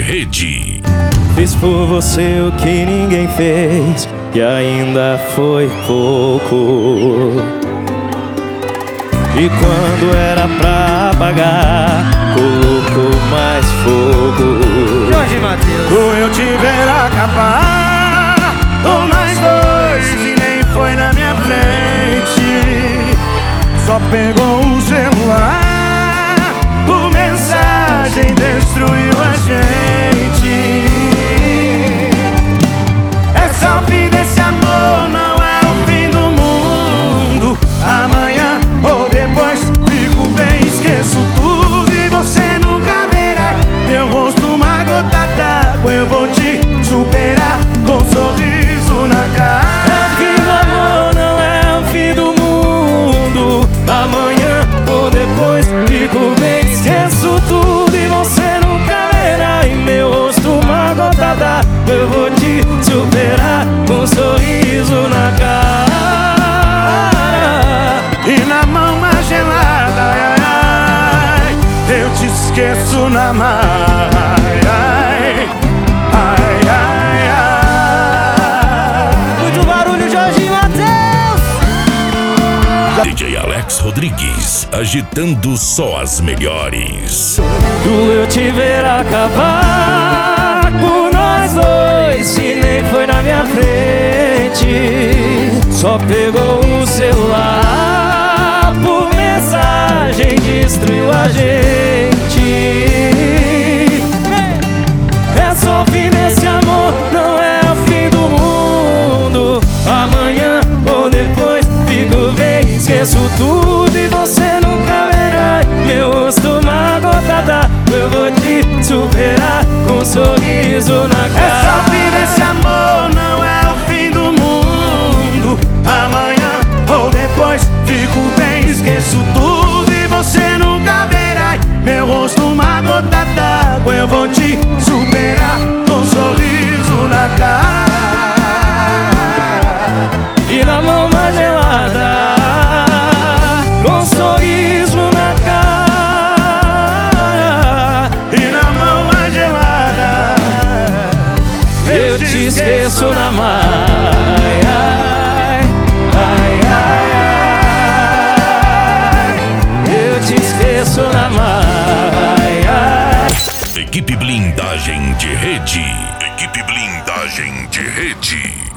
Rede. Fiz por você o que ninguém fez, e ainda foi pouco. E quando era pra apagar, colocou mais fogo. Jorge Mateus. Por eu te ver acabar com nós dois e nem foi na minha frente. Só pegou o celular, por mensagem destruiu a gente. Essa vida, esse amor não é o fim do mundo. Amanhã ou depois fico bem, esqueço tudo e você nunca verá meu rosto uma gota d'água. Eu vou te superar com um sorriso na cara. É que o amor não é o fim do mundo. Amanhã ou depois fico bem, esqueço tudo e você nunca verá em meu rosto uma gota d'água. Eu vou te superar com um sorriso na cara. E na mão mais gelada, ai, ai, eu te esqueço na mar. Ai, ai, ai, ai. Muito barulho, Jorge Mateus. DJ Alex Rodrigues, agitando só as melhores. Do eu te ver acabar por nós dois e nem foi na minha frente. Só pegou o celular, por mensagem destruiu a gente. É só fim nesse amor, não é o fim do mundo. Amanhã ou depois fico bem, esqueço tudo e você nunca verá meu rosto uma gota d'água. Eu vou te superar com um sorriso na cara.